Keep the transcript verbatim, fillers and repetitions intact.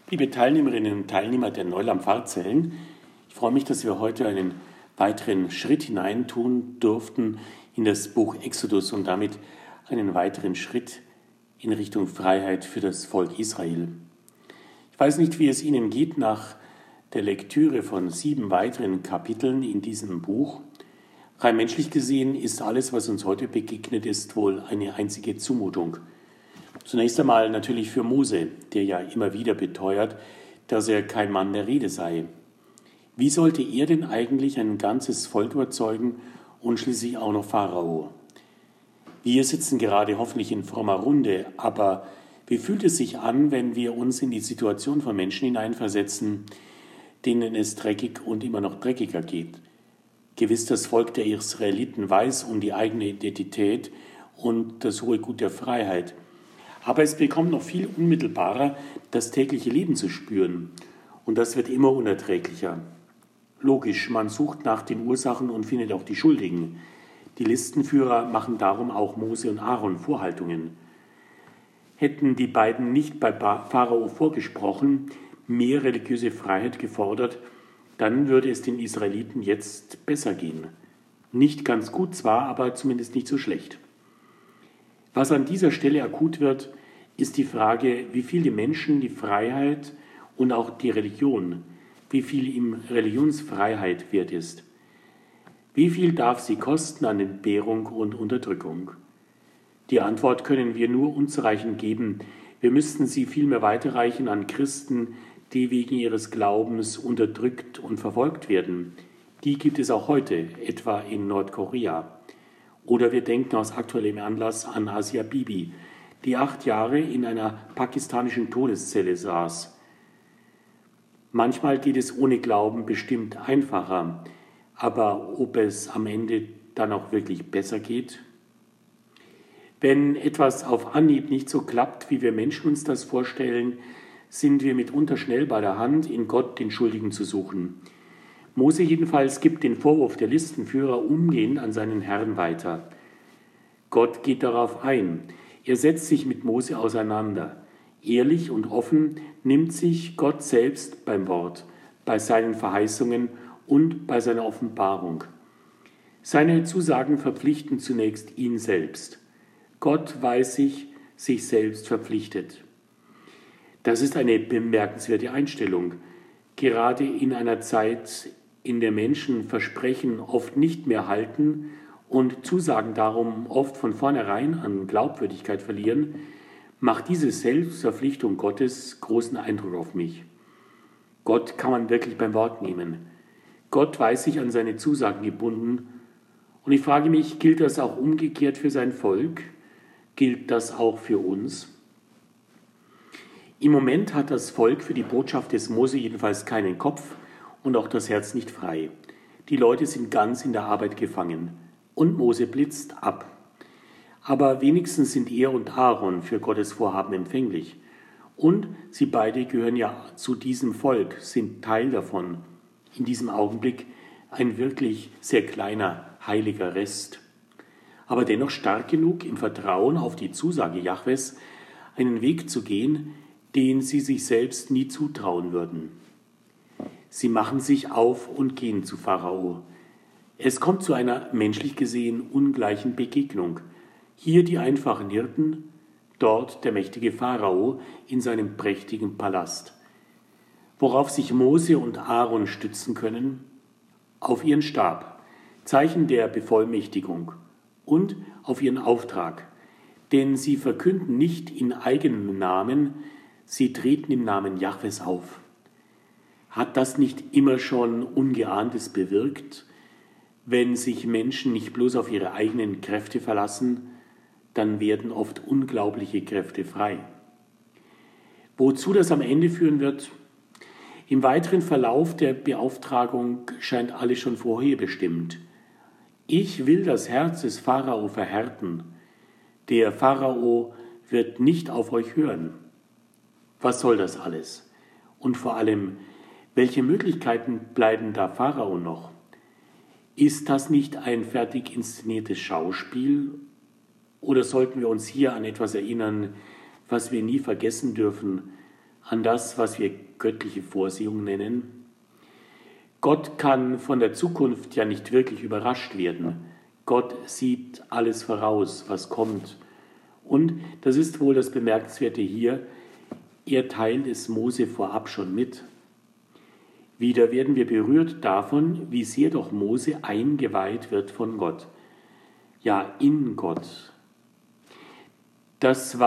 Liebe Teilnehmerinnen und Teilnehmer der Neulam-Pfarrzellen, ich freue mich, dass wir heute einen weiteren Schritt hineintun durften in das Buch Exodus und damit einen weiteren Schritt in Richtung Freiheit für das Volk Israel. Ich weiß nicht, wie es Ihnen geht nach der Lektüre von sieben weiteren Kapiteln in diesem Buch. Rein menschlich gesehen ist alles, was uns heute begegnet ist, wohl eine einzige Zumutung. Zunächst einmal natürlich für Mose, der ja immer wieder beteuert, dass er kein Mann der Rede sei. Wie sollte er denn eigentlich ein ganzes Volk überzeugen und schließlich auch noch Pharao? Wir sitzen gerade hoffentlich in frommer Runde, aber wie fühlt es sich an, wenn wir uns in die Situation von Menschen hineinversetzen, denen es dreckig und immer noch dreckiger geht? Gewiss, das Volk der Israeliten weiß um die eigene Identität und das hohe Gut der Freiheit. Aber es bekommt noch viel unmittelbarer, das tägliche Leben zu spüren. Und das wird immer unerträglicher. Logisch, man sucht nach den Ursachen und findet auch die Schuldigen. Die Listenführer machen darum auch Mose und Aaron Vorhaltungen. Hätten die beiden nicht bei Pharao vorgesprochen, mehr religiöse Freiheit gefordert, dann würde es den Israeliten jetzt besser gehen. Nicht ganz gut zwar, aber zumindest nicht so schlecht. Was an dieser Stelle akut wird, ist die Frage, wie viel die Menschen die Freiheit und auch die Religion, wie viel ihm Religionsfreiheit wert ist. Wie viel darf sie kosten an Entbehrung und Unterdrückung? Die Antwort können wir nur unzureichend geben. Wir müssten sie vielmehr weiterreichen an Christen, die wegen ihres Glaubens unterdrückt und verfolgt werden. Die gibt es auch heute, etwa in Nordkorea. Oder wir denken aus aktuellem Anlass an Asia Bibi, die acht Jahre in einer pakistanischen Todeszelle saß. Manchmal geht es ohne Glauben bestimmt einfacher, aber ob es am Ende dann auch wirklich besser geht? Wenn etwas auf Anhieb nicht so klappt, wie wir Menschen uns das vorstellen, sind wir mitunter schnell bei der Hand, in Gott den Schuldigen zu suchen. Mose jedenfalls gibt den Vorwurf der Listenführer umgehend an seinen Herrn weiter. Gott geht darauf ein. Er setzt sich mit Mose auseinander. Ehrlich und offen nimmt sich Gott selbst beim Wort, bei seinen Verheißungen und bei seiner Offenbarung. Seine Zusagen verpflichten zunächst ihn selbst. Gott weiß sich, sich selbst verpflichtet. Das ist eine bemerkenswerte Einstellung. Gerade in einer Zeit, in der Menschen Versprechen oft nicht mehr halten und Zusagen darum oft von vornherein an Glaubwürdigkeit verlieren, macht diese Selbstverpflichtung Gottes großen Eindruck auf mich. Gott kann man wirklich beim Wort nehmen. Gott weiß sich an seine Zusagen gebunden. Und ich frage mich, gilt das auch umgekehrt für sein Volk? Gilt das auch für uns? Im Moment hat das Volk für die Botschaft des Mose jedenfalls keinen Kopf und auch das Herz nicht frei. Die Leute sind ganz in der Arbeit gefangen und Mose blitzt ab. Aber wenigstens sind er und Aaron für Gottes Vorhaben empfänglich. Und sie beide gehören ja zu diesem Volk, sind Teil davon. In diesem Augenblick ein wirklich sehr kleiner, heiliger Rest. Aber dennoch stark genug, im Vertrauen auf die Zusage Jahwes einen Weg zu gehen, den sie sich selbst nie zutrauen würden. Sie machen sich auf und gehen zu Pharao. Es kommt zu einer menschlich gesehen ungleichen Begegnung. Hier die einfachen Hirten, dort der mächtige Pharao in seinem prächtigen Palast. Worauf sich Mose und Aaron stützen können? Auf ihren Stab, Zeichen der Bevollmächtigung, und auf ihren Auftrag. Denn sie verkünden nicht in eigenem Namen, sie treten im Namen Jahwes auf. Hat das nicht immer schon Ungeahntes bewirkt? Wenn sich Menschen nicht bloß auf ihre eigenen Kräfte verlassen, dann werden oft unglaubliche Kräfte frei. Wozu das am Ende führen wird? Im weiteren Verlauf der Beauftragung scheint alles schon vorherbestimmt. Ich will das Herz des Pharao verhärten. Der Pharao wird nicht auf euch hören. Was soll das alles? Und vor allem, welche Möglichkeiten bleiben da Pharao noch? Ist das nicht ein fertig inszeniertes Schauspiel? Oder sollten wir uns hier an etwas erinnern, was wir nie vergessen dürfen, an das, was wir göttliche Vorsehung nennen. Gott kann von der Zukunft ja nicht wirklich überrascht werden. Gott sieht alles voraus, was kommt. Und das ist wohl das Bemerkenswerte hier, er teilt es Mose vorab schon mit. Wieder werden wir berührt davon, wie sehr doch Mose eingeweiht wird von Gott. Ja, in Gott. Das war